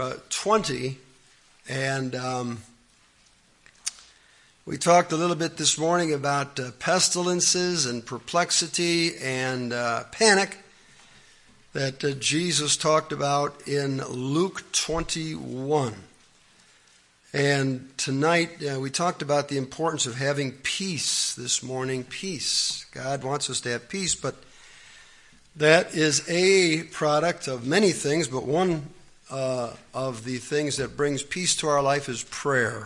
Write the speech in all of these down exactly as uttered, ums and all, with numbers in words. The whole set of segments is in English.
Uh, twenty, and um, we talked a little bit this morning about uh, pestilences and perplexity and uh, panic that uh, Jesus talked about in Luke twenty-one. And tonight uh, we talked about the importance of having peace this morning. Peace. God wants us to have peace, but that is a product of many things, but one Uh, of the things that brings peace to our life is prayer.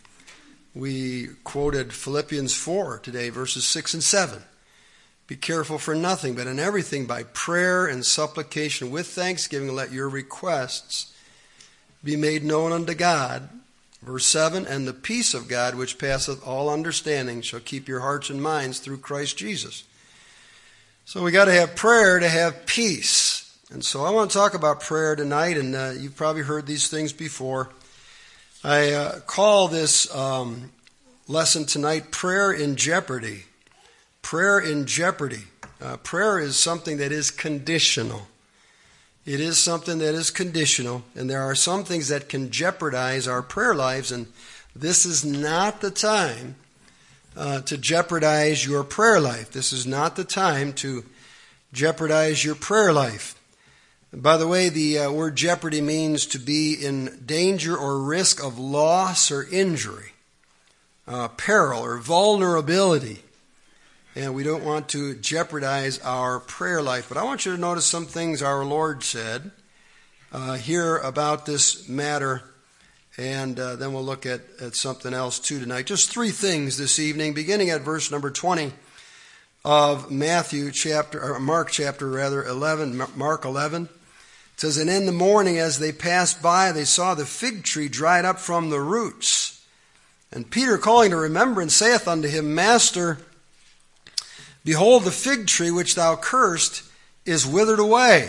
We quoted Philippians four today, verses six and seven. Be careful for nothing, but in everything by prayer and supplication with thanksgiving let your requests be made known unto God. Verse seven, and the peace of God which passeth all understanding shall keep your hearts and minds through Christ Jesus. So we got to have prayer to have peace. And so I want to talk about prayer tonight, and uh, you've probably heard these things before. I uh, call this um, lesson tonight, Prayer in Jeopardy. Prayer in Jeopardy. Uh, prayer is something that is conditional. It is something that is conditional, and there are some things that can jeopardize our prayer lives, and this is not the time uh, to jeopardize your prayer life. This is not the time to jeopardize your prayer life. By the way, the uh, word jeopardy means to be in danger or risk of loss or injury, uh, peril or vulnerability. And we don't want to jeopardize our prayer life. But I want you to notice some things our Lord said uh, here about this matter. And uh, then we'll look at, at something else too tonight. Just three things this evening, beginning at verse number twenty of Matthew chapter, or Mark chapter rather, eleven, Mark eleven. It says, and in the morning as they passed by, they saw the fig tree dried up from the roots. And Peter, calling to remembrance, saith unto him, Master, behold, the fig tree which thou cursed is withered away.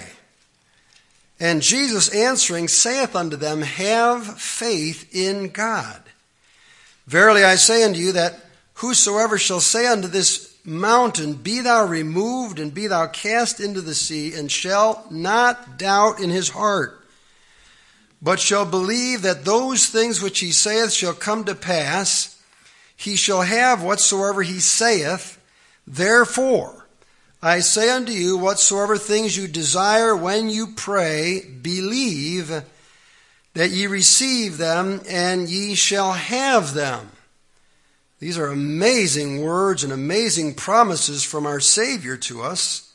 And Jesus answering saith unto them, Have faith in God. Verily I say unto you that whosoever shall say unto this mountain, be thou removed and be thou cast into the sea, and shall not doubt in his heart, but shall believe that those things which he saith shall come to pass, he shall have whatsoever he saith. Therefore, I say unto you, whatsoever things you desire when you pray, believe that ye receive them, and ye shall have them. These are amazing words and amazing promises from our Savior to us.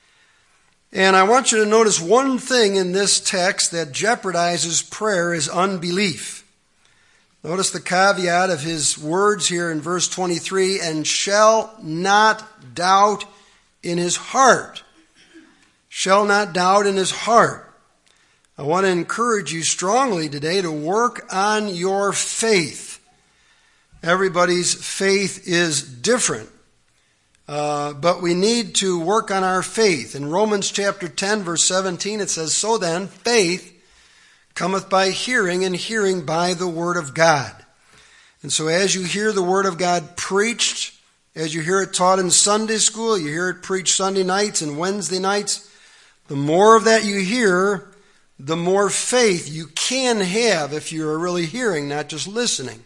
And I want you to notice one thing in this text that jeopardizes prayer is unbelief. Notice the caveat of his words here in verse twenty-three, and shall not doubt in his heart. Shall not doubt in his heart. I want to encourage you strongly today to work on your faith. Everybody's faith is different, uh, but we need to work on our faith. In Romans chapter ten, verse seventeen, it says, So then, faith cometh by hearing, and hearing by the word of God. And so as you hear the word of God preached, as you hear it taught in Sunday school, you hear it preached Sunday nights and Wednesday nights, the more of that you hear, the more faith you can have if you are really hearing, not just listening.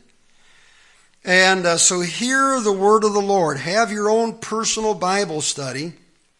And uh, so hear the word of the Lord. Have your own personal Bible study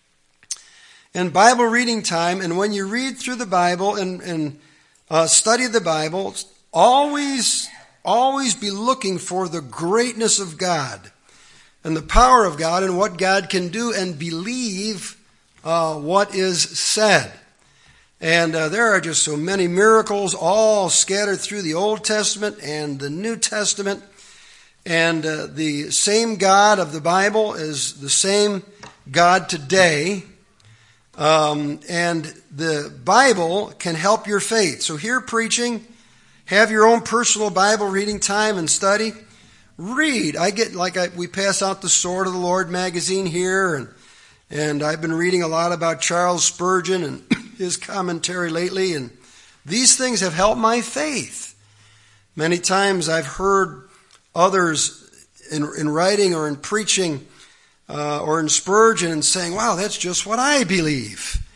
and Bible reading time. And when you read through the Bible and, and uh, study the Bible, always, always be looking for the greatness of God and the power of God and what God can do, and believe uh, what is said. And uh, there are just so many miracles all scattered through the Old Testament and the New Testament. And uh, the same God of the Bible is the same God today. Um, and the Bible can help your faith. So hear preaching. Have your own personal Bible reading time and study. Read. I get, like I, we pass out the Sword of the Lord magazine here. And, and I've been reading a lot about Charles Spurgeon and his commentary lately. And these things have helped my faith. Many times I've heard others in, in writing or in preaching uh, or in Spurgeon and saying, wow, that's just what I believe.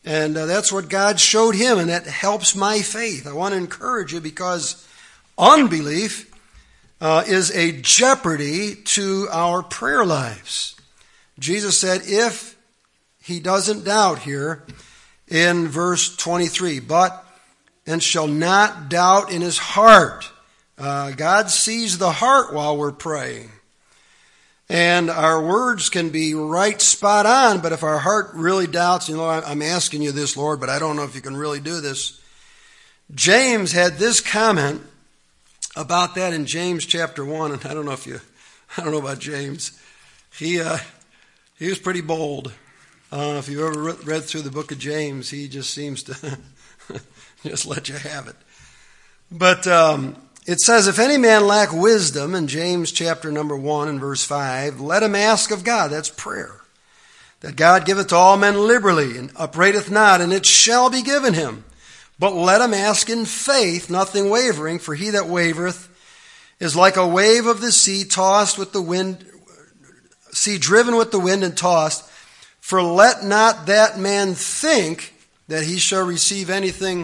And uh, that's what God showed him, and that helps my faith. I want to encourage you because unbelief uh, is a jeopardy to our prayer lives. Jesus said, if he doesn't doubt here in verse twenty-three, but and shall not doubt in his heart. Uh, God sees the heart while we're praying. And our words can be right spot on, but if our heart really doubts, you know, I'm asking you this, Lord, but I don't know if you can really do this. James had this comment about that in James chapter one, and I don't know if you, I don't know about James. He, uh, he was pretty bold. Uh, if you've ever read through the book of James, he just seems to just let you have it. But um, it says, if any man lack wisdom, in James chapter number one and verse five, let him ask of God, that's prayer, that God giveth to all men liberally, and upbraideth not, and it shall be given him. But let him ask in faith, nothing wavering, for he that wavereth is like a wave of the sea, tossed with the wind, sea driven with the wind and tossed. For let not that man think that he shall receive anything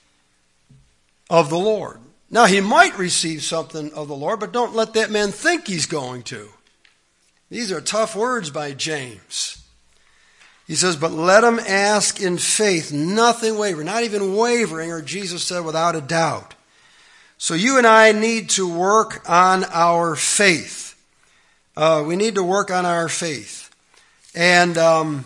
of the Lord. Now, he might receive something of the Lord, but don't let that man think he's going to. These are tough words by James. He says, but let him ask in faith, nothing wavering, not even wavering, or Jesus said, without a doubt. So you and I need to work on our faith. Uh, we need to work on our faith. And um,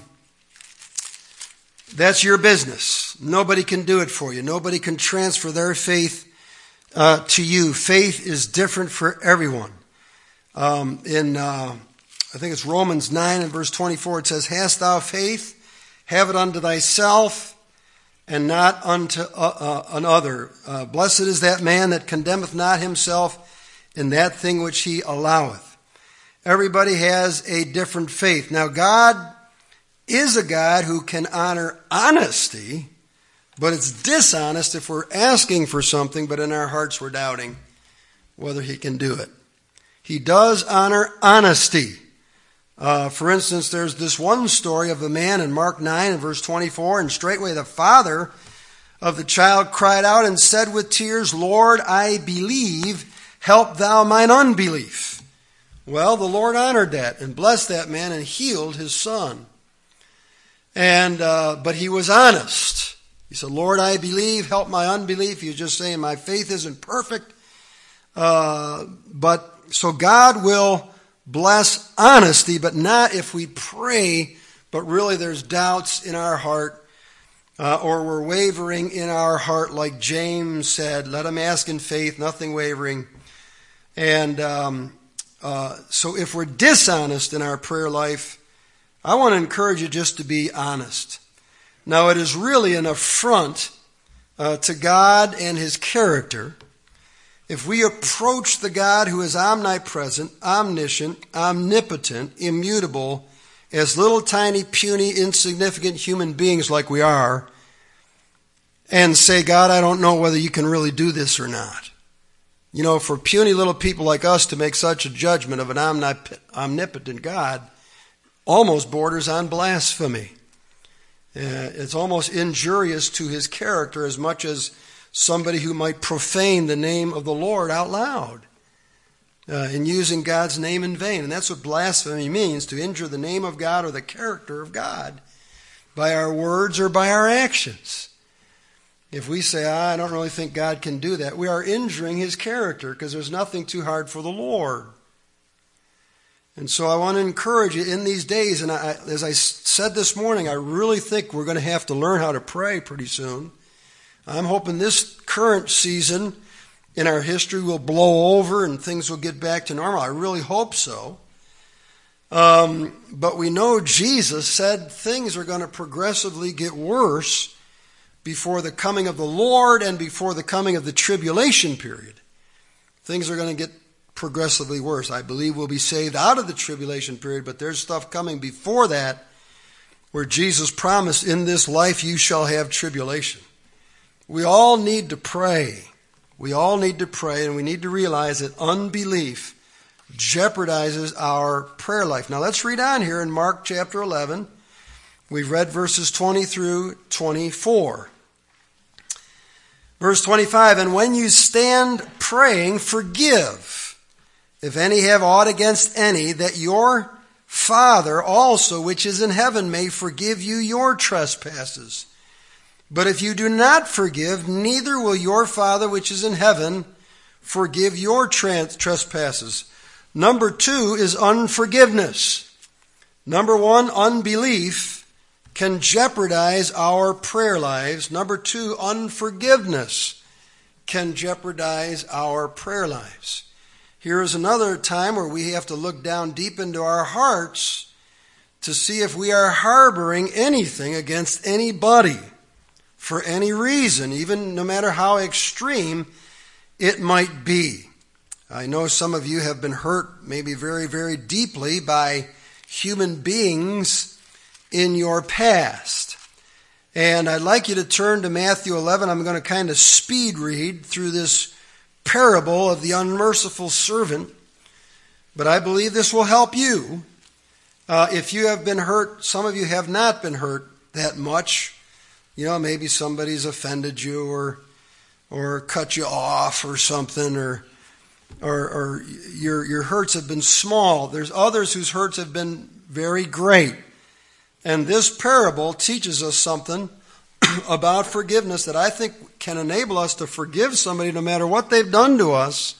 that's your business. Nobody can do it for you. Nobody can transfer their faith uh, to you. Faith is different for everyone. Um, in, uh, I think it's Romans nine and verse twenty-four, it says, hast thou faith? Have it unto thyself, and not unto uh, uh, another. Uh, blessed is that man that condemneth not himself in that thing which he alloweth. Everybody has a different faith. Now, God is a God who can honor honesty, but it's dishonest if we're asking for something, but in our hearts we're doubting whether he can do it. He does honor honesty. Uh, for instance, there's this one story of a man in Mark nine and verse twenty-four, and straightway the father of the child cried out and said with tears, Lord, I believe, help thou mine unbelief. Well, the Lord honored that and blessed that man and healed his son. And uh, but he was honest. He said, Lord, I believe, help my unbelief. He was just saying my faith isn't perfect. Uh, but so God will bless honesty, but not if we pray, but really there's doubts in our heart, uh, or we're wavering in our heart, like James said, let him ask in faith, nothing wavering. And um, uh, so if we're dishonest in our prayer life, I want to encourage you just to be honest. Now, it is really an affront uh, to God and his character if we approach the God who is omnipresent, omniscient, omnipotent, immutable, as little tiny, puny, insignificant human beings like we are, and say, God, I don't know whether you can really do this or not. You know, for puny little people like us to make such a judgment of an omnip- omnipotent God almost borders on blasphemy. Uh, it's almost injurious to his character as much as somebody who might profane the name of the Lord out loud uh, in using God's name in vain. And that's what blasphemy means, to injure the name of God or the character of God by our words or by our actions. If we say, ah, I don't really think God can do that, we are injuring his character because there's nothing too hard for the Lord. And so I want to encourage you in these days, and I, as I said this morning, I really think we're going to have to learn how to pray pretty soon. I'm hoping this current season in our history will blow over and things will get back to normal. I really hope so. Um, but we know Jesus said things are going to progressively get worse before the coming of the Lord and before the coming of the tribulation period. Things are going to get progressively worse. I believe we'll be saved out of the tribulation period, but there's stuff coming before that where Jesus promised, in this life you shall have tribulation. We all need to pray. We all need to pray, and we need to realize that unbelief jeopardizes our prayer life. Now let's read on here in Mark chapter eleven. We've read verses twenty through twenty-four. Verse twenty-five, and when you stand praying, forgive, if any have aught against any, that your Father also, which is in heaven, may forgive you your trespasses. But if you do not forgive, neither will your Father, which is in heaven, forgive your trespasses. Number two is unforgiveness. Number one, unbelief can jeopardize our prayer lives. Number two, unforgiveness can jeopardize our prayer lives. Here is another time where we have to look down deep into our hearts to see if we are harboring anything against anybody for any reason, even no matter how extreme it might be. I know some of you have been hurt maybe very, very deeply by human beings in your past. And I'd like you to turn to Matthew eleven. I'm going to kind of speed read through this parable of the unmerciful servant. But I believe this will help you. Uh, if you have been hurt, some of you have not been hurt that much. You know, maybe somebody's offended you or or cut you off or something, or or, or your your hurts have been small. There's others whose hurts have been very great. And this parable teaches us something about forgiveness that I think can enable us to forgive somebody no matter what they've done to us.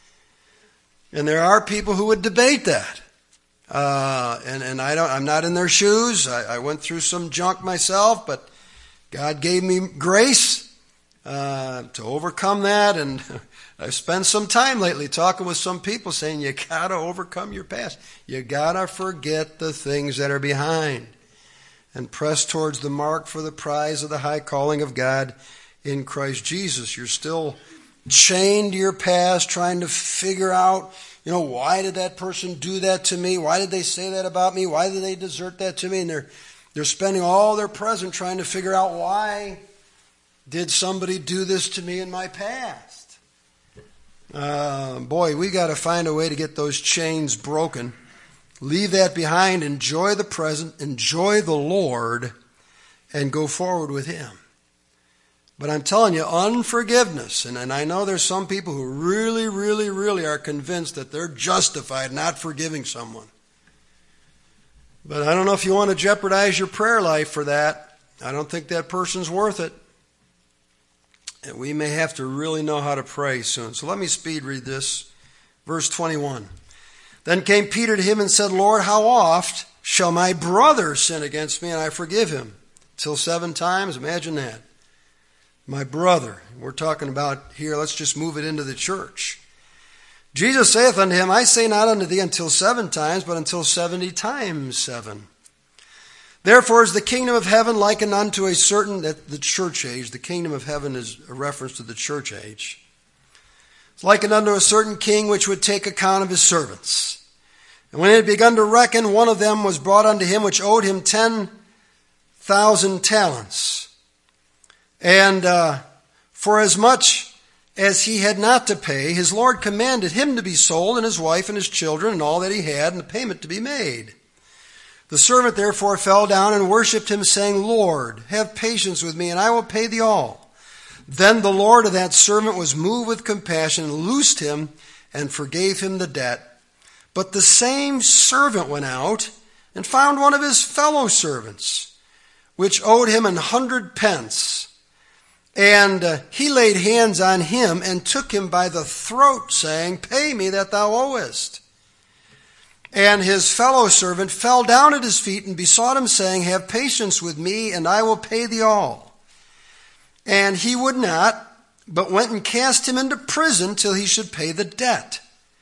And there are people who would debate that. Uh, and, and I don't, I'm not in their shoes. I, I went through some junk myself, but God gave me grace uh, to overcome that. And I've spent some time lately talking with some people saying you got to overcome your past. You got to forget the things that are behind and press towards the mark for the prize of the high calling of God in Christ Jesus. You're still chained to your past, trying to figure out, you know, why did that person do that to me? Why did they say that about me? Why did they desert that to me? And they're they're spending all their present trying to figure out, why did somebody do this to me in my past? Uh, boy, we got to find a way to get those chains broken. Leave that behind, enjoy the present, enjoy the Lord, and go forward with Him. But I'm telling you, unforgiveness, and, and I know there's some people who really, really, really are convinced that they're justified not forgiving someone. But I don't know if you want to jeopardize your prayer life for that. I don't think that person's worth it. And we may have to really know how to pray soon. So let me speed read this. Verse twenty-one. Then came Peter to him and said, Lord, how oft shall my brother sin against me and I forgive him? Till seven times? Imagine that. My brother. We're talking about here, let's just move it into the church. Jesus saith unto him, I say not unto thee until seven times, but until seventy times seven. Therefore is the kingdom of heaven likened unto a certain, that the church age, the kingdom of heaven is a reference to the church age. It's likened unto a certain king which would take account of his servants. And when he had begun to reckon, one of them was brought unto him which owed him ten thousand talents. And uh, for as much as he had not to pay, his Lord commanded him to be sold, and his wife and his children, and all that he had, and the payment to be made. The servant therefore fell down and worshipped him, saying, Lord, have patience with me, and I will pay thee all. Then the Lord of that servant was moved with compassion, and loosed him, and forgave him the debt. But the same servant went out, and found one of his fellow servants, which owed him an hundred pence. And uh, he laid hands on him, and took him by the throat, saying, Pay me that thou owest. And his fellow servant fell down at his feet, and besought him, saying, Have patience with me, and I will pay thee all. And he would not, but went and cast him into prison till he should pay the debt.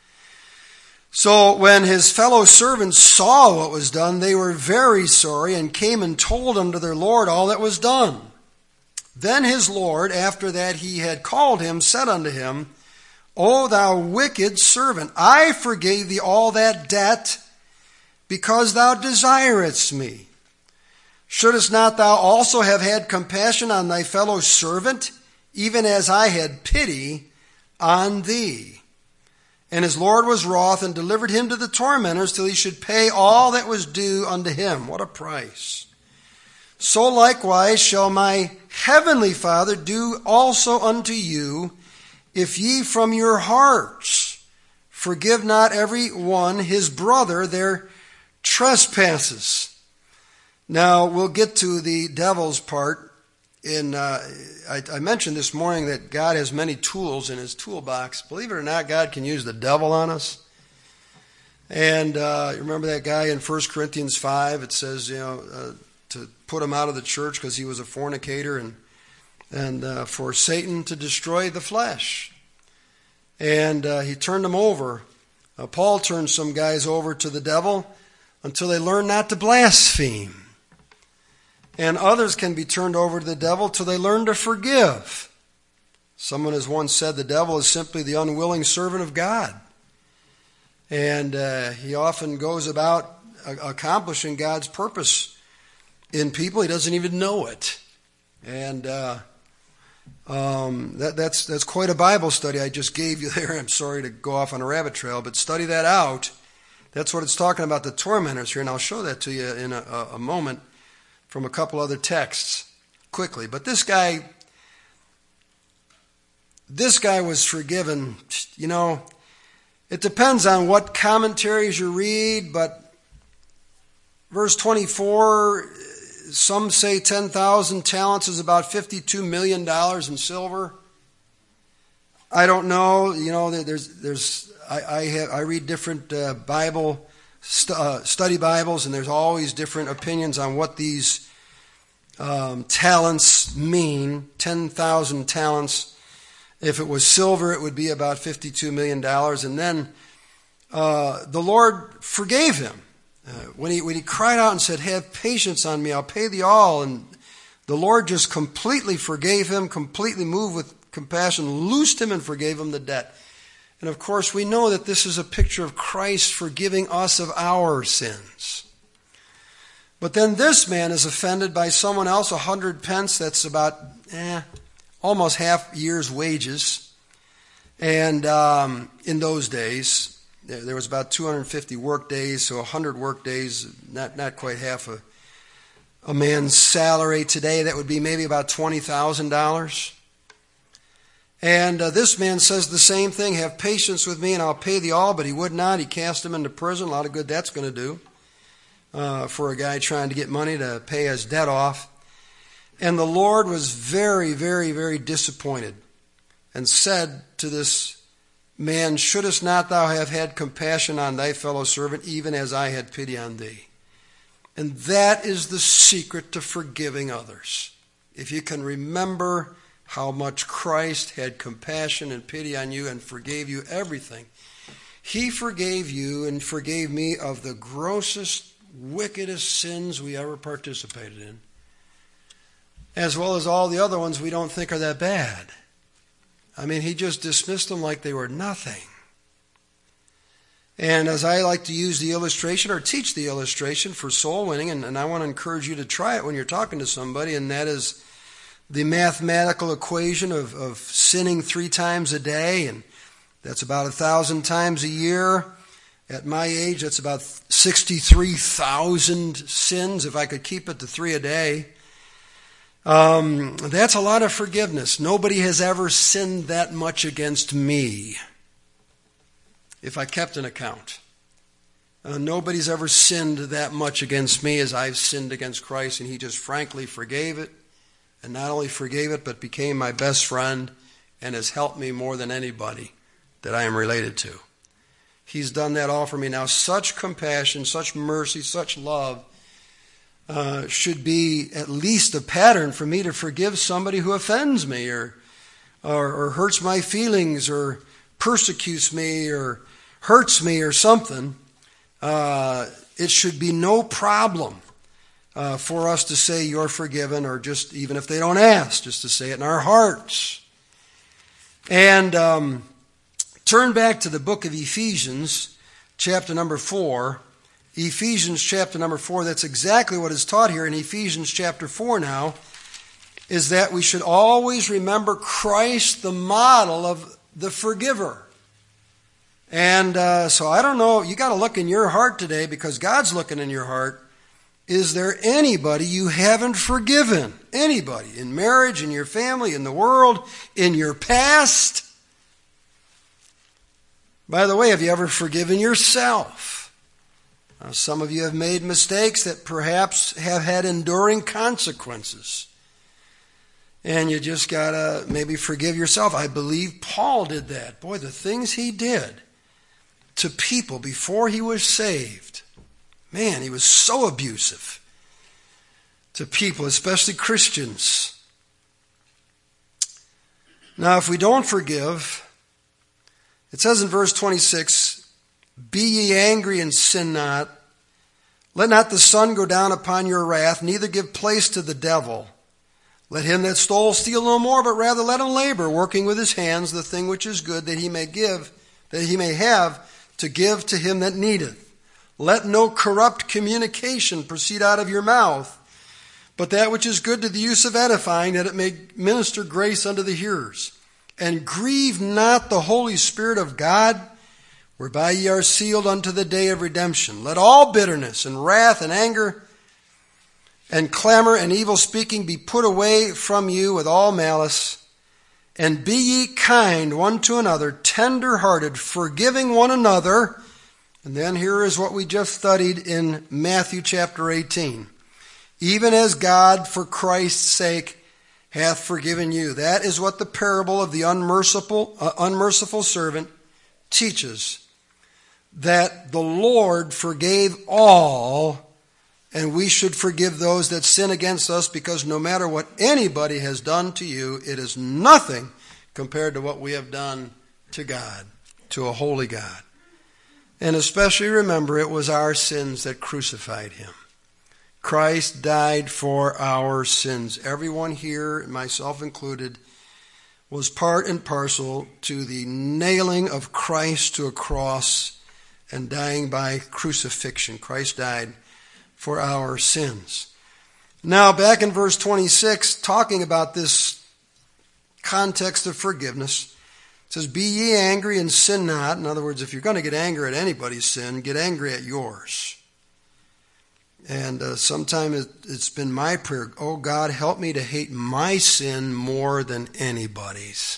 So when his fellow servants saw what was done, they were very sorry, and came and told unto their Lord all that was done. Then his Lord, after that he had called him, said unto him, O thou wicked servant, I forgave thee all that debt, because thou desiredst me. Shouldest not thou also have had compassion on thy fellow servant, even as I had pity on thee? And his Lord was wroth, and delivered him to the tormentors, till he should pay all that was due unto him. What a price. so likewise shall my heavenly Father do also unto you, if ye from your hearts forgive not every one his brother their trespasses. Now, we'll get to the devil's part. In uh, I, I mentioned this morning that God has many tools in his toolbox. Believe it or not, God can use the devil on us. And uh, you remember that guy in First Corinthians five? It says, you know, uh, to put him out of the church because he was a fornicator, and and uh, for Satan to destroy the flesh. And uh, he turned them over. Uh, Paul turned some guys over to the devil until they learn not to blaspheme. And others can be turned over to the devil till they learn to forgive. Someone has once said the devil is simply the unwilling servant of God. And uh, he often goes about accomplishing God's purpose in people. He doesn't even know it. And uh, um, that, that's, that's quite a Bible study I just gave you there. I'm sorry to go off on a rabbit trail, but study that out. That's what it's talking about, the tormentors here. And I'll show that to you in a, a moment from a couple other texts quickly. But this guy, this guy was forgiven. You know, it depends on what commentaries you read, but verse twenty-four, some say ten thousand talents is about fifty-two million dollars in silver. I don't know. You know, there's, there's, I, I, have, I read different uh, Bible st- uh, study Bibles, and there's always different opinions on what these um, talents mean. ten thousand talents. If it was silver, it would be about fifty-two million dollars. And then uh, the Lord forgave him. Uh, when he when he cried out and said, "Have patience on me, I'll pay thee all," and the Lord just completely forgave him, completely moved with compassion, loosed him and forgave him the debt. And of course, we know that this is a picture of Christ forgiving us of our sins. But then this man is offended by someone else, a hundred pence, that's about eh, almost half year's wages. And um, in those days, there was about two hundred fifty work days, so one hundred work days, not, not quite half a, a man's salary today. That would be maybe about twenty thousand dollars. And uh, this man says the same thing, "Have patience with me and I'll pay thee all," but he would not. He cast him into prison. A lot of good that's going to do uh, for a guy trying to get money to pay his debt off. And the Lord was very, very, very disappointed and said to this man, "Shouldest not thou have had compassion on thy fellow servant, even as I had pity on thee?" And that is the secret to forgiving others. If you can remember how much Christ had compassion and pity on you and forgave you everything. He forgave you and forgave me of the grossest, wickedest sins we ever participated in, as well as all the other ones we don't think are that bad. I mean, he just dismissed them like they were nothing. And as I like to use the illustration or teach the illustration for soul winning, and, and I want to encourage you to try it when you're talking to somebody, and that is the mathematical equation of, of sinning three times a day, and that's about a thousand times a year. At my age, that's about sixty-three thousand sins, if I could keep it to three a day. Um, that's a lot of forgiveness. Nobody has ever sinned that much against me, if I kept an account. Uh, nobody's ever sinned that much against me as I've sinned against Christ, and he just frankly forgave it. And not only forgave it, but became my best friend and has helped me more than anybody that I am related to. He's done that all for me. Now, such compassion, such mercy, such love uh, should be at least a pattern for me to forgive somebody who offends me or, or, or hurts my feelings or persecutes me or hurts me or something. Uh, it should be no problem Uh, for us to say you're forgiven, or just even if they don't ask, just to say it in our hearts. And um, turn back to the book of Ephesians, chapter number four. Ephesians chapter number four, that's exactly what is taught here in Ephesians chapter four now, is that we should always remember Christ, the model of the forgiver. And uh, so I don't know, you got to look in your heart today, because God's looking in your heart. is there anybody you haven't forgiven? Anybody, in marriage, in your family, in the world, in your past? By the way, have you ever forgiven yourself? Now, some of you have made mistakes that perhaps have had enduring consequences. And you just got to maybe forgive yourself. I believe Paul did that. Boy, the things he did to people before he was saved. Man, he was so abusive to people, especially Christians. Now, if we don't forgive, it says in verse twenty-six, "Be ye angry and sin not. Let not the sun go down upon your wrath, neither give place to the devil. Let him that stole steal no more, but rather let him labor, working with his hands the thing which is good, that he may give, that he may have to give to him that needeth. Let no corrupt communication proceed out of your mouth, but that which is good to the use of edifying, that it may minister grace unto the hearers. And grieve not the Holy Spirit of God, whereby ye are sealed unto the day of redemption. Let all bitterness and wrath and anger and clamor and evil speaking be put away from you with all malice. And be ye kind one to another, tender-hearted, forgiving one another." And then here is what we just studied in Matthew chapter eighteen. "Even as God, for Christ's sake, hath forgiven you." That is what the parable of the unmerciful, uh, unmerciful servant teaches. That the Lord forgave all, and we should forgive those that sin against us, because no matter what anybody has done to you, it is nothing compared to what we have done to God, to a holy God. And especially remember, it was our sins that crucified him. Christ died for our sins. Everyone here, myself included, was part and parcel to the nailing of Christ to a cross and dying by crucifixion. Christ died for our sins. Now, back in verse twenty-six, talking about this context of forgiveness, it says, "Be ye angry and sin not." In other words, if you're going to get angry at anybody's sin, get angry at yours. And uh, sometimes it, it's been my prayer, "Oh God, help me to hate my sin more than anybody's."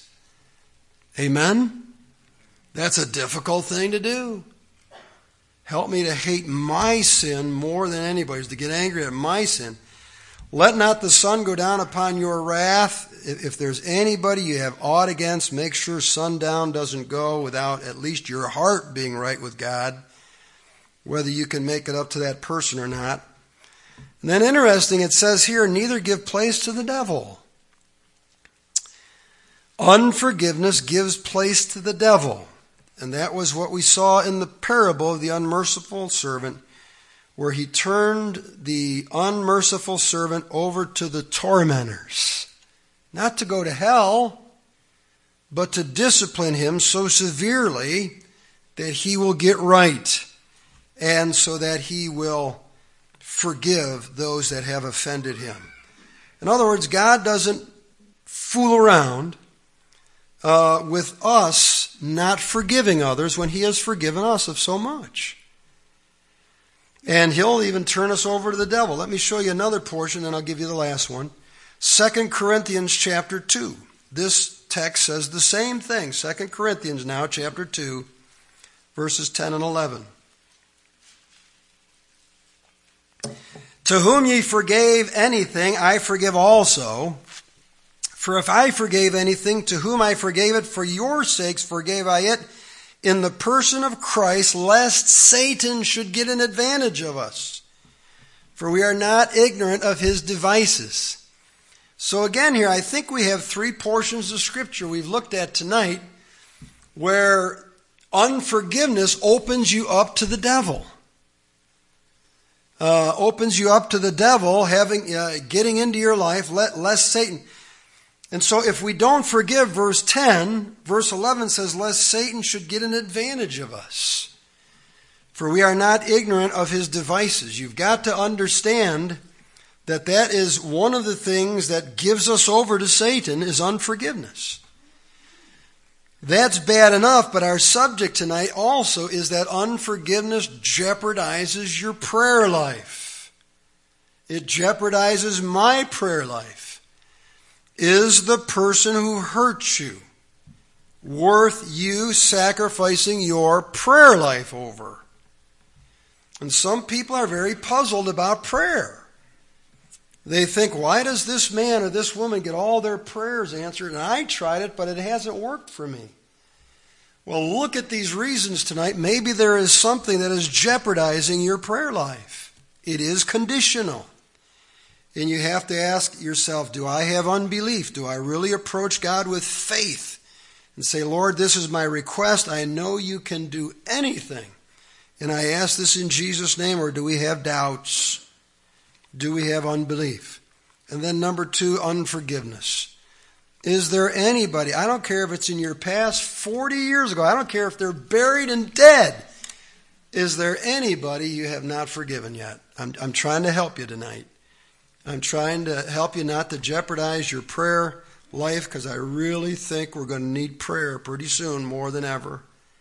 Amen? That's a difficult thing to do. Help me to hate my sin more than anybody's, to get angry at my sin. "Let not the sun go down upon your wrath." If there's anybody you have aught against, make sure sundown doesn't go without at least your heart being right with God, whether you can make it up to that person or not. And then interesting, it says here, "Neither give place to the devil." Unforgiveness gives place to the devil. And that was what we saw in the parable of the unmerciful servant, where he turned the unmerciful servant over to the tormentors. Not to go to hell, but to discipline him so severely that he will get right, and so that he will forgive those that have offended him. In other words, God doesn't fool around uh, with us not forgiving others when he has forgiven us of so much. And he'll even turn us over to the devil. Let me show you another portion, then I'll give you the last one. Second Corinthians chapter two. This text says the same thing. Second Corinthians now, chapter two, verses ten and eleven. "To whom ye forgave anything, I forgive also. For if I forgave anything, to whom I forgave it, for your sakes forgave I it, in the person of Christ, lest Satan should get an advantage of us. For we are not ignorant of his devices." So again here, I think we have three portions of Scripture we've looked at tonight where unforgiveness opens you up to the devil. Uh, opens you up to the devil having uh, getting into your life, let, lest Satan... And so if we don't forgive, verse ten, verse eleven says, "Lest Satan should get an advantage of us. For we are not ignorant of his devices." You've got to understand that that is one of the things that gives us over to Satan, is unforgiveness. That's bad enough, but our subject tonight also is that unforgiveness jeopardizes your prayer life. It jeopardizes my prayer life. Is the person who hurts you worth you sacrificing your prayer life over? And some people are very puzzled about prayer. They think, why does this man or this woman get all their prayers answered? And I tried it, but it hasn't worked for me. Well, look at these reasons tonight. Maybe there is something that is jeopardizing your prayer life. It is conditional. And you have to ask yourself, do I have unbelief? Do I really approach God with faith and say, Lord, this is my request. I know you can do anything. And I ask this in Jesus' name, or do we have doubts? Do we have unbelief? And then number two, unforgiveness. Is there anybody, I don't care if it's in your past forty years ago, I don't care if they're buried and dead. Is there anybody you have not forgiven yet? I'm, I'm trying to help you tonight. I'm trying to help you not to jeopardize your prayer life, because I really think we're going to need prayer pretty soon more than ever.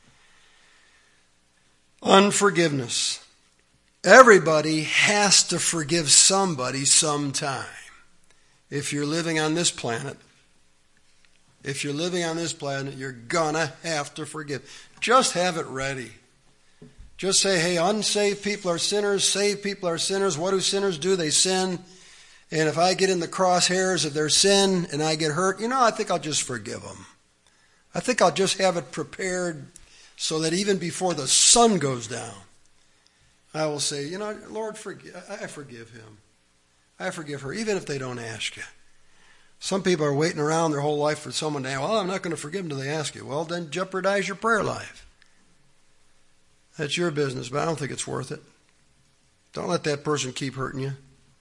Unforgiveness. Everybody has to forgive somebody sometime. If you're living on this planet, if you're living on this planet, you're gonna have to forgive. Just have it ready. Just say, hey, unsaved people are sinners, saved people are sinners. What do sinners do? They sin. And if I get in the crosshairs of their sin and I get hurt, you know, I think I'll just forgive them. I think I'll just have it prepared so that even before the sun goes down, I will say, you know, Lord, forgive, I forgive him. I forgive her, even if they don't ask you. Some people are waiting around their whole life for someone to say, well, I'm not going to forgive them until they ask you. Well, then jeopardize your prayer life. That's your business, but I don't think it's worth it. Don't let that person keep hurting you.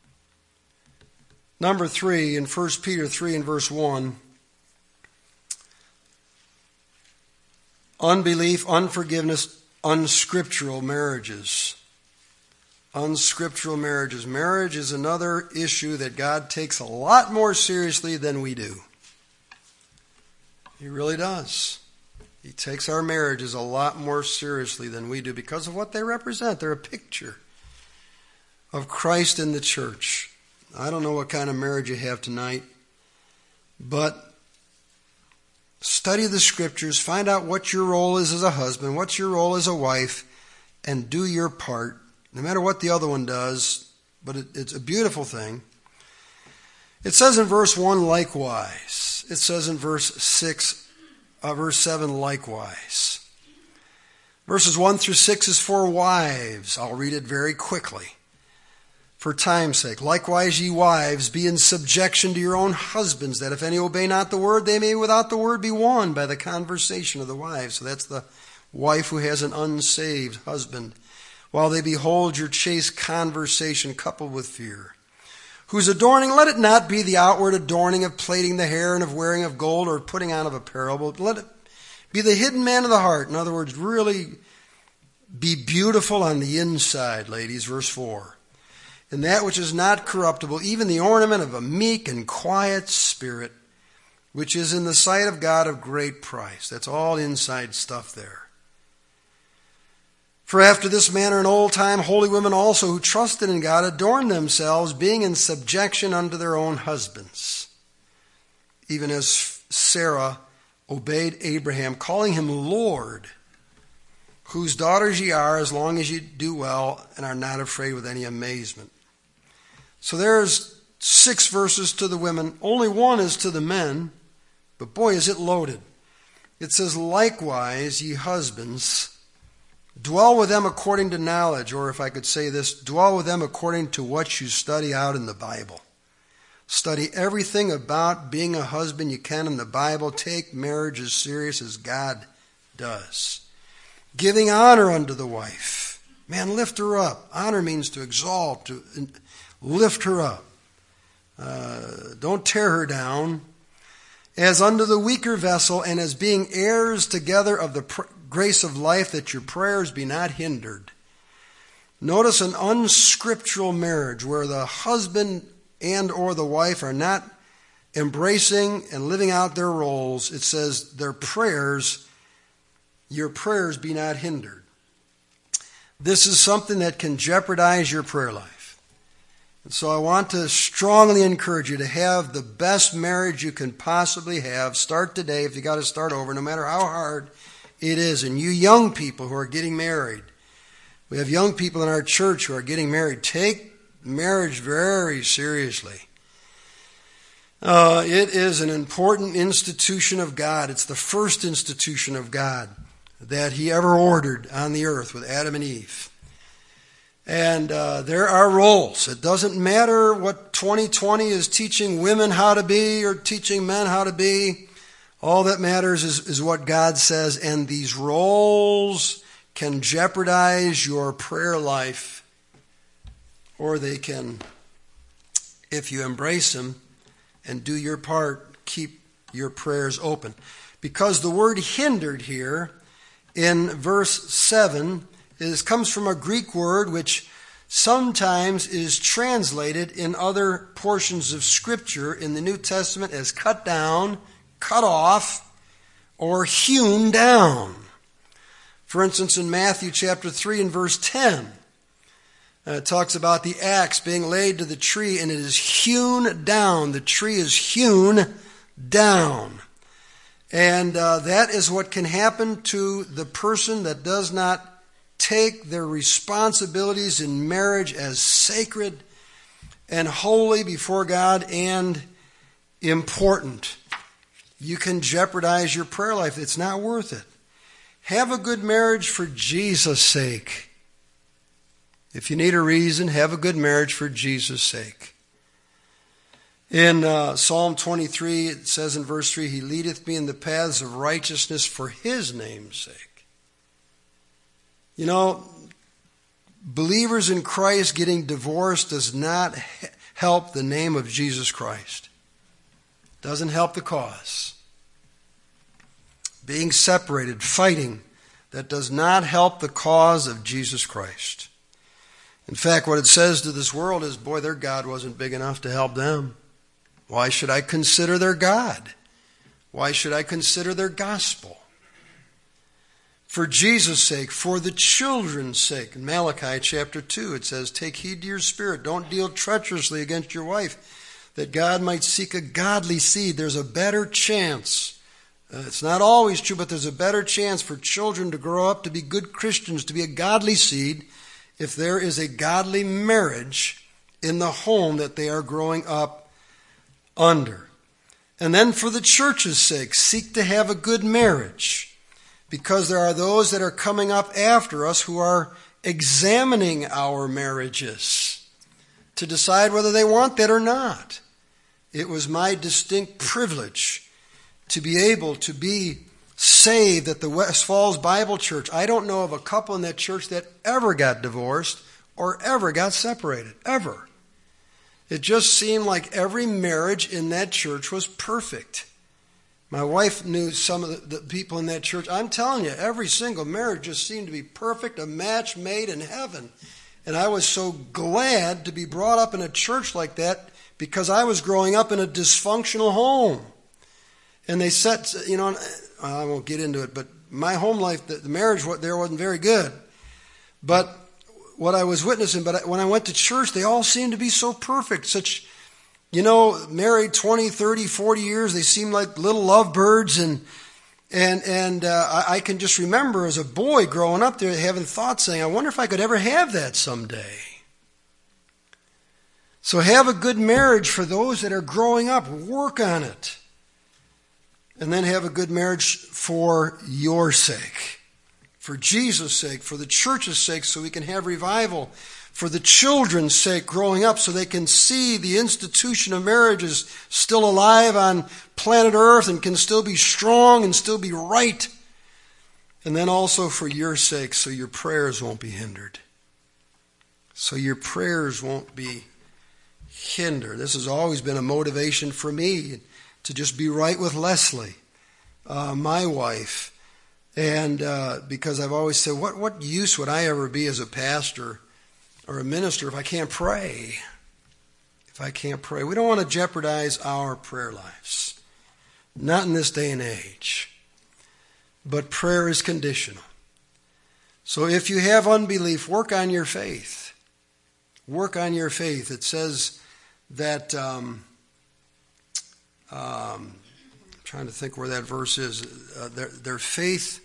Number three, in First Peter three and verse one, unbelief, unforgiveness, unscriptural marriages. Unscriptural marriages. Marriage is another issue that God takes a lot more seriously than we do. He really does. He takes our marriages a lot more seriously than we do because of what they represent. They're a picture of Christ in the church. I don't know what kind of marriage you have tonight, but study the scriptures, find out what your role is as a husband, what's your role as a wife, and do your part. No matter what the other one does, but it, it's a beautiful thing. It says in verse one, likewise. It says in verse six, uh, verse seven, likewise. Verses one through six is for wives. I'll read it very quickly for time's sake. Likewise, ye wives, be in subjection to your own husbands, that if any obey not the word, they may without the word be won by the conversation of the wives. So that's the wife who has an unsaved husband. While they behold your chaste conversation coupled with fear. Whose adorning, let it not be the outward adorning of plaiting the hair and of wearing of gold or putting on of apparel, but let it be the hidden man of the heart. In other words, really be beautiful on the inside, ladies. Verse four. And that which is not corruptible, even the ornament of a meek and quiet spirit, which is in the sight of God of great price. That's all inside stuff there. For after this manner in old time, holy women also who trusted in God adorned themselves, being in subjection unto their own husbands. Even as Sarah obeyed Abraham, calling him Lord, whose daughters ye are, as long as ye do well and are not afraid with any amazement. So there's six verses to the women. Only one is to the men, but boy, is it loaded. It says, likewise, ye husbands, dwell with them according to knowledge, or if I could say this, dwell with them according to what you study out in the Bible. Study everything about being a husband you can in the Bible. Take marriage as serious as God does. Giving honor unto the wife. Man, lift her up. Honor means to exalt, to lift her up. Uh, don't tear her down. As unto the weaker vessel, and as being heirs together of the pr- grace of life, that your prayers be not hindered. Notice an unscriptural marriage where the husband and or the wife are not embracing and living out their roles. It says their prayers, your prayers be not hindered. This is something that can jeopardize your prayer life. And so I want to strongly encourage you to have the best marriage you can possibly have. Start today if you got to start over, no matter how hard it is. And you young people who are getting married, we have young people in our church who are getting married. Take marriage very seriously. Uh, it is an important institution of God. It's the first institution of God that He ever ordered on the earth with Adam and Eve. And uh, there are roles. It doesn't matter what twenty twenty is teaching women how to be or teaching men how to be. All that matters is, is what God says. And these roles can jeopardize your prayer life, or they can, if you embrace them and do your part, keep your prayers open. Because the word hindered here in verse seven is comes from a Greek word which sometimes is translated in other portions of Scripture in the New Testament as cut down, cut off, or hewn down. For instance, in Matthew chapter three and verse ten, uh, it talks about the axe being laid to the tree and it is hewn down. The tree is hewn down. And uh, that is what can happen to the person that does not take their responsibilities in marriage as sacred and holy before God and important. You can jeopardize your prayer life. It's not worth it. Have a good marriage for Jesus' sake. If you need a reason, have a good marriage for Jesus' sake. In uh, Psalm twenty-three, it says in verse three, He leadeth me in the paths of righteousness for His name's sake. You know, believers in Christ getting divorced does not help the name of Jesus Christ. Doesn't help the cause. Being separated, fighting, that does not help the cause of Jesus Christ. In fact, what it says to this world is, boy, their God wasn't big enough to help them. Why should I consider their God? Why should I consider their gospel? For Jesus' sake, for the children's sake. In Malachi chapter two, it says, take heed to your spirit. Don't deal treacherously against your wife, that God might seek a godly seed. There's a better chance. Uh, it's not always true, but there's a better chance for children to grow up to be good Christians, to be a godly seed, if there is a godly marriage in the home that they are growing up under. And then for the church's sake, seek to have a good marriage. Because there are those that are coming up after us who are examining our marriages to decide whether they want that or not. It was my distinct privilege to be able to be saved at the West Falls Bible Church. I don't know of a couple in that church that ever got divorced or ever got separated, ever. It just seemed like every marriage in that church was perfect. My wife knew some of the, the people in that church. I'm telling you, every single marriage just seemed to be perfect, a match made in heaven. And I was so glad to be brought up in a church like that because I was growing up in a dysfunctional home. And they said, you know, I won't get into it, but my home life, the marriage there wasn't very good. But what I was witnessing, but when I went to church, they all seemed to be so perfect, such... You know, married twenty, thirty, forty years, they seem like little lovebirds. And and and uh, I, I can just remember as a boy growing up there having thoughts saying, I wonder if I could ever have that someday. So have a good marriage for those that are growing up. Work on it. And then have a good marriage for your sake. For Jesus' sake, for the church's sake, so we can have revival. For the children's sake growing up so they can see the institution of marriage is still alive on planet Earth and can still be strong and still be right. And then also for your sake so your prayers won't be hindered. So your prayers won't be hindered. This has always been a motivation for me to just be right with Leslie, uh, my wife. And uh, because I've always said, what, what use would I ever be as a pastor or a minister if I can't pray? If I can't pray. We don't want to jeopardize our prayer lives. Not in this day and age. But prayer is conditional. So if you have unbelief, work on your faith. Work on your faith. It says that, um, um, I'm trying to think where that verse is. Uh, their, their faith,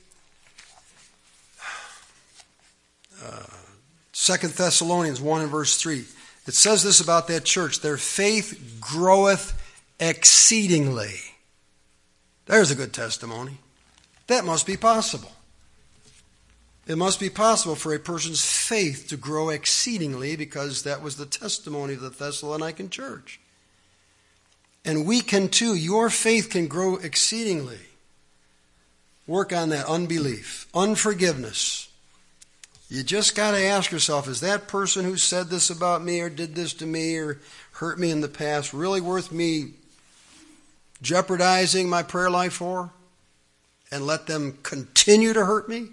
uh, Second Thessalonians one and verse three. It says this about that church. Their faith groweth exceedingly. There's a good testimony. That must be possible. It must be possible for a person's faith to grow exceedingly, because that was the testimony of the Thessalonican church. And we can too. Your faith can grow exceedingly. Work on that unbelief, unforgiveness. You just got to ask yourself, is that person who said this about me or did this to me or hurt me in the past really worth me jeopardizing my prayer life for? And let them continue to hurt me?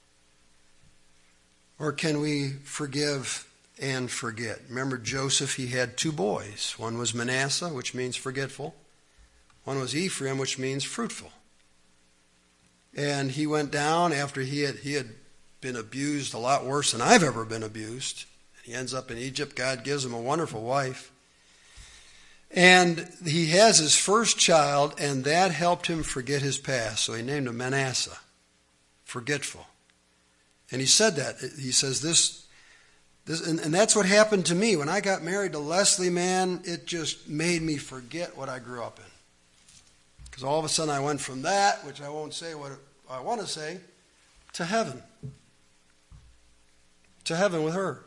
Or can we forgive and forget? Remember Joseph, he had two boys. One was Manasseh, which means forgetful. One was Ephraim, which means fruitful. And he went down after he had, he had been abused a lot worse than I've ever been abused. He ends up in Egypt. God gives him a wonderful wife. And he has his first child, and that helped him forget his past. So he named him Manasseh, forgetful. And he said that. He says this, this and, and that's what happened to me. When I got married to Leslie, man, it just made me forget what I grew up in. Because all of a sudden I went from that, which I won't say what I want to say, to heaven. To heaven with her.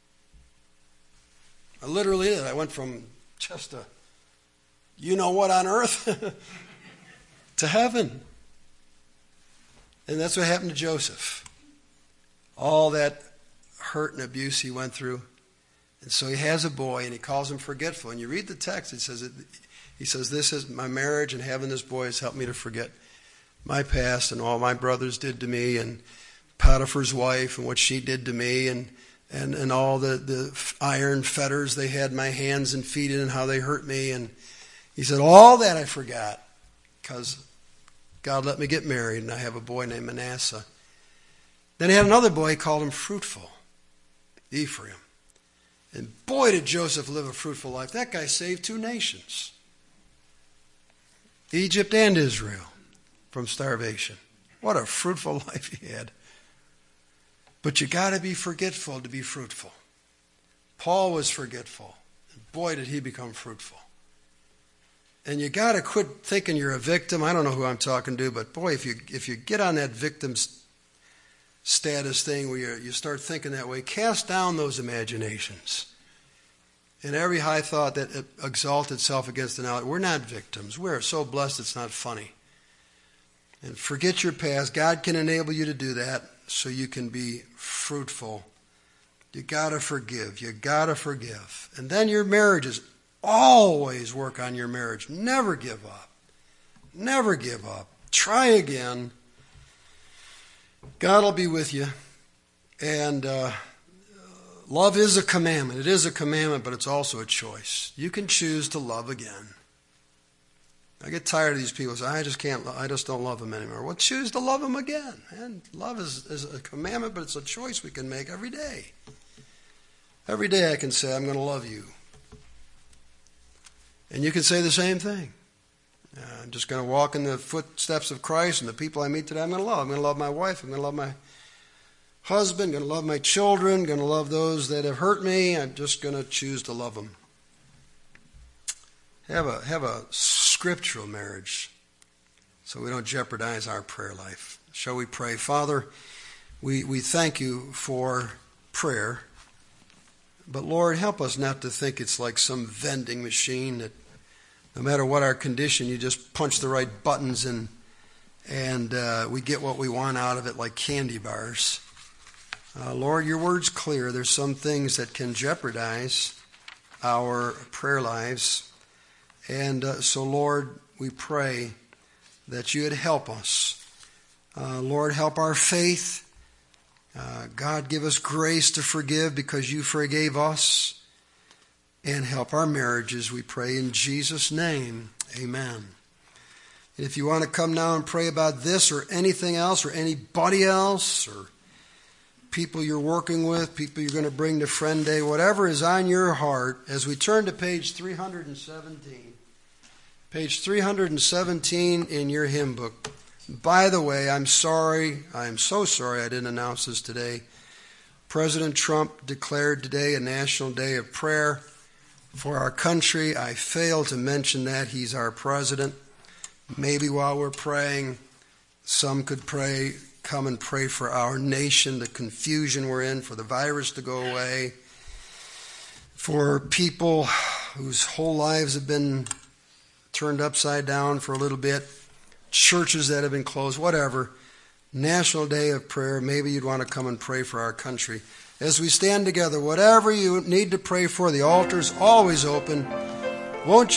I literally did. I went from just a, you know what on earth, to heaven. And that's what happened to Joseph. All that hurt and abuse he went through. And so he has a boy, and he calls him forgetful. And you read the text, it says, it, he says, this is my marriage, and having this boy has helped me to forget my past and all my brothers did to me, and Potiphar's wife and what she did to me, and and, and all the, the iron fetters they had my hands and feet in, and how they hurt me. And he said, all that I forgot, because God let me get married, and I have a boy named Manasseh. Then he had another boy, he called him fruitful, Ephraim. And boy, did Joseph live a fruitful life. That guy saved two nations, Egypt and Israel, from starvation. What a fruitful life he had. But you got to be forgetful to be fruitful. Paul was forgetful. And boy, did he become fruitful. And you got to quit thinking you're a victim. I don't know who I'm talking to, but boy, if you if you get on that victim's status thing where you, you start thinking that way, cast down those imaginations. And every high thought that exalts itself against the knowledge. We're not victims. We're so blessed it's not funny. And forget your past. God can enable you to do that so you can be fruitful. You got to forgive. You got to forgive. And then your marriages, always work on your marriage. Never give up. Never give up. Try again. God will be with you. And uh, love is a commandment. It is a commandment, but it's also a choice. You can choose to love again. I get tired of these people say, I just can't, I just don't love them anymore. Well, choose to love them again. And love is, is a commandment, but it's a choice we can make every day. Every day I can say, I'm going to love you. And you can say the same thing. Uh, I'm just going to walk in the footsteps of Christ, and the people I meet today I'm going to love. I'm going to love my wife. I'm going to love my husband. I'm going to love my children. I'm going to love those that have hurt me. I'm just going to choose to love them. Have a, have a scriptural marriage so we don't jeopardize our prayer life. Shall we pray? Father, we, we thank you for prayer. But Lord, help us not to think it's like some vending machine that no matter what our condition, you just punch the right buttons and and uh, we get what we want out of it like candy bars. Uh, Lord, your word's clear. There's some things that can jeopardize our prayer lives. And uh, so, Lord, we pray that you would help us. Uh, Lord, help our faith. Uh, God, give us grace to forgive because you forgave us. And help our marriages, we pray in Jesus' name. Amen. And if you want to come now and pray about this or anything else or anybody else or people you're working with, people you're going to bring to Friend Day, whatever is on your heart, as we turn to page three hundred seventeen. Page three hundred seventeen in your hymn book. By the way, I'm sorry, I'm so sorry I didn't announce this today. President Trump declared today a national day of prayer for our country. I failed to mention that. He's our president. Maybe while we're praying, some could pray, come and pray for our nation, the confusion we're in, for the virus to go away, for people whose whole lives have been turned upside down for a little bit, churches that have been closed, whatever. National Day of Prayer. Maybe you'd want to come and pray for our country. As we stand together, whatever you need to pray for, the altar's always open. Won't you